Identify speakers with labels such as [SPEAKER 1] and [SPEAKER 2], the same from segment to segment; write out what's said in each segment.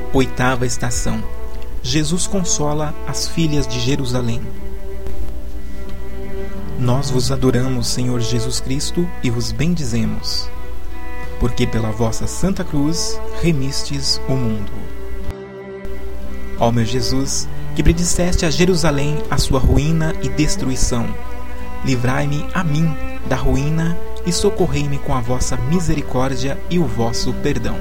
[SPEAKER 1] Oitava estação. Jesus consola as filhas de Jerusalém. Nós vos adoramos, Senhor Jesus Cristo, e vos bendizemos, porque pela vossa Santa Cruz remistes o mundo. Ó meu Jesus, que predisseste a Jerusalém a sua ruína e destruição, livrai-me a mim da ruína e socorrei-me com a vossa misericórdia e o vosso perdão.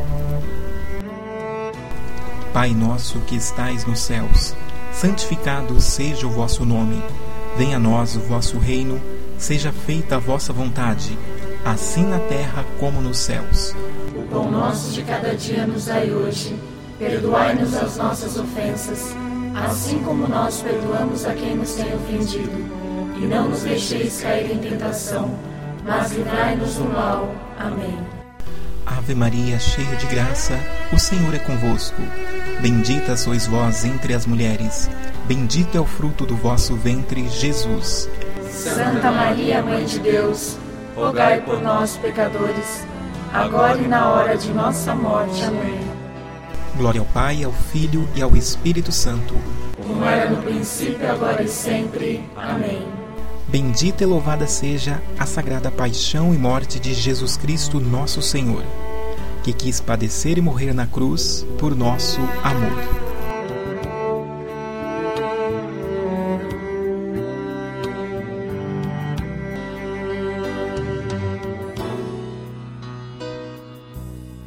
[SPEAKER 1] Pai nosso que estais nos céus, santificado seja o vosso nome. Venha a nós o vosso reino, seja feita a vossa vontade, assim na terra como nos céus.
[SPEAKER 2] O pão nosso de cada dia nos dai hoje. Perdoai-nos as nossas ofensas, assim como nós perdoamos a quem nos tem ofendido. E não nos deixeis cair em tentação, mas livrai-nos do mal. Amém.
[SPEAKER 1] Ave Maria, cheia de graça, o Senhor é convosco. Bendita sois vós entre as mulheres, bendito é o fruto do vosso ventre, Jesus.
[SPEAKER 2] Santa Maria, Mãe de Deus, rogai por nós, pecadores, agora e na hora de nossa morte. Amém.
[SPEAKER 1] Glória ao Pai, ao Filho e ao Espírito Santo.
[SPEAKER 2] Como era no princípio, agora e sempre. Amém.
[SPEAKER 1] Bendita e louvada seja a sagrada paixão e morte de Jesus Cristo, nosso Senhor, que quis padecer e morrer na cruz por nosso amor.